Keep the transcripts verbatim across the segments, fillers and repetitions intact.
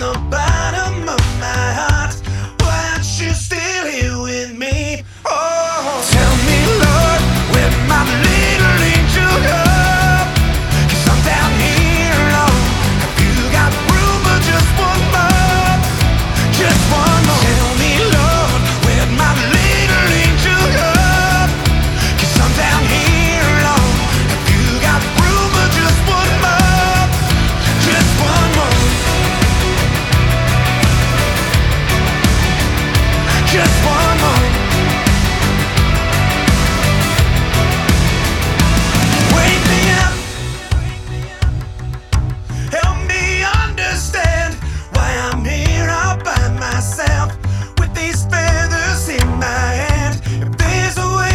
the bottom of my heart, why aren't you still here with me? Oh, tell me, Lord, where my little angel love? 'Cause I'm down here alone. Have you got room for just one more? Just one more. Tell me, Lord, where my little angel love? 'Cause I'm down here alone. Have you got room for just one more? Just one more. Just one more. Wake me up. Help me understand why I'm here all by myself with these feathers in my hand. If there's a way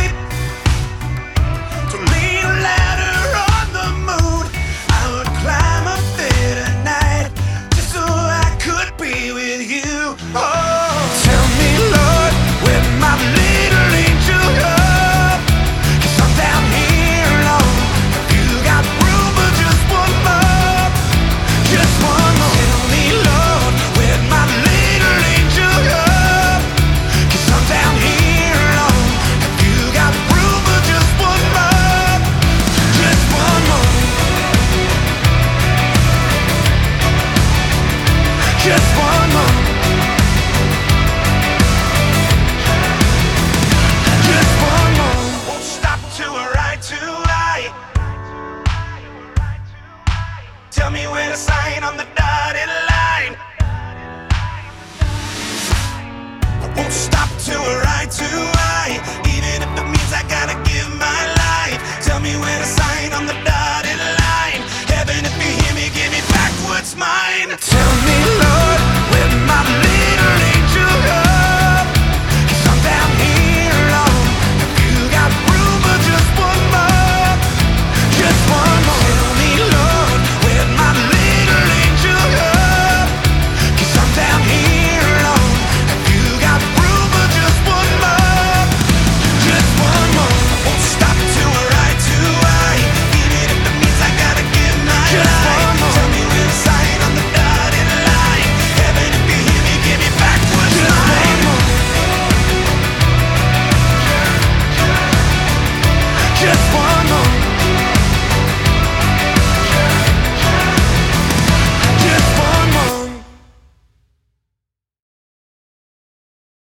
to lean a ladder on the moon, I would climb up there tonight just so I could be with you. Oh, tell me, Lord, where my little angel love? 'Cause I'm down here alone. Have you got room for just one more? Just one more. Tell me, Lord, where my little angel love? 'Cause I'm down here alone. Have you got room for just one more? Just one more. Just one more. Just one more. Won't stop till we're right to right. Tell me where to sign on the dot.